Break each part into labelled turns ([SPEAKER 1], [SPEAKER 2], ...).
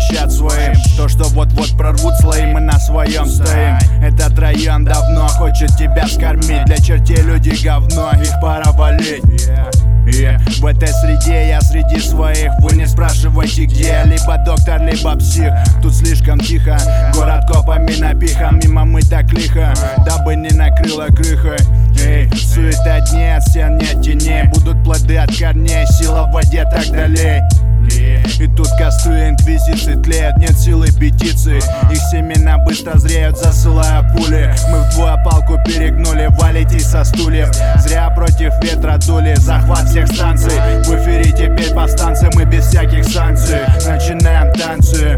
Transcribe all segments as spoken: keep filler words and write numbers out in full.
[SPEAKER 1] обещать своим то, что вот-вот прорвут слои, мы на своем стоим. Этот район давно хочет тебя скормить. Для чертей люди говно, их пора валить. Yeah. В этой среде я среди своих. Вы не спрашивайте где. Либо доктор, либо псих. Тут слишком тихо, город копами напихан. Мимо мы так лихо, дабы не накрыло крыхой. Эй, суета дней, от стен нет теней. Будут плоды от корней, сила в воде так далее. И тут костры инквизиции тлеют, нет силы петиции. Их семена быстро зреют, засылая пули. Мы вдвое палку перегнули, валите со стульев. Зря против ветра дули, захват всех станций. В эфире теперь повстанцы, мы без всяких санкций. Начинаем танцы.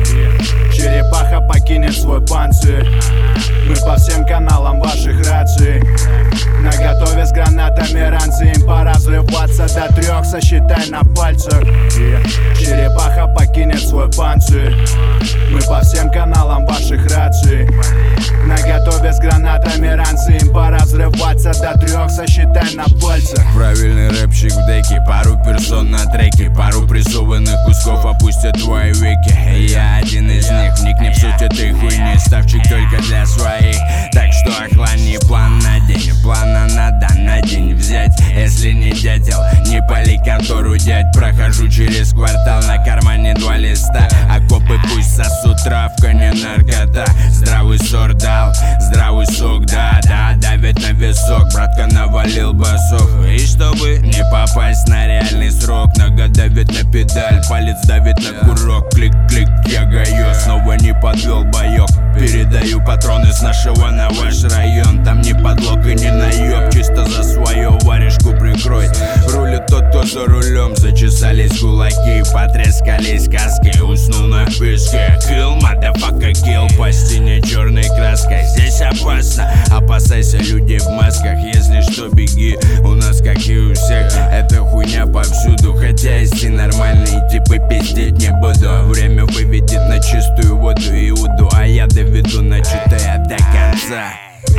[SPEAKER 1] Черепаха покинет свой панцирь. Мы по всем каналам ваших раций. Наготове с гранатами ранцы. Им пора взрываться до трех, сосчитай на пальцах. Черепаха покинет свой панцирь. Мы по всем каналам ваших раций. Наготове с гранатами ранцы. Им пора взрываться до трех, сосчитай на пальцах.
[SPEAKER 2] Правильный рэпчик в деке, пару персон на треке. Пару прессованных кусков опустят твои веки. Я один из них, вникни в суть этой хуйни. Ставчик только для своих, так что охлани. План на день, плана надо на день взять. Если не дятел, не пали контору, дядь. Прохожу через квартал, на кармане два листа. Окопы пусть сосут, травка не наркота. Здравый сорт дал, здравый сок, да, да. Давит на висок, братка навалил басов. И чтобы не попасть на реальный срок, нога давит на педаль, палец давит на курок. Клик-клик, я гаю, снова не подвел боек. Передаю патроны с нашего на ваш район. Там не подлог и не наеб, чисто за свое варежку прикрой. Рулит тот, кто за рулем. Зачесались кулаки, потрескались каски. Уснул на пешке. Kill, motherfucker, kill. По стене черной краской. Здесь опасно, опасайся людей в масках. Если что, беги, у нас как и у всех. Эта хуйня повсюду, хотя идти нормальные типы пиздеть не буду. Время выведет на чистую воду Иуду, а я доведу начатое до конца.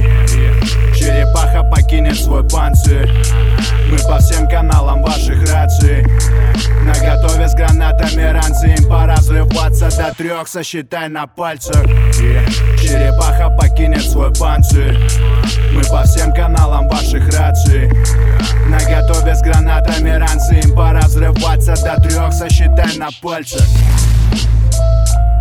[SPEAKER 1] Черепаха покинет свой панцирь. Мы по всем каналам ваших раций. Наготове с гранатами ранцы. Им пора взрываться до трех, сосчитай на пальцах. Черепаха покинет свой панцирь. Мы по всем каналам ваших раций. Наготове с гранатами ранцы. Им пора взрываться до трех, сосчитай на пальцах.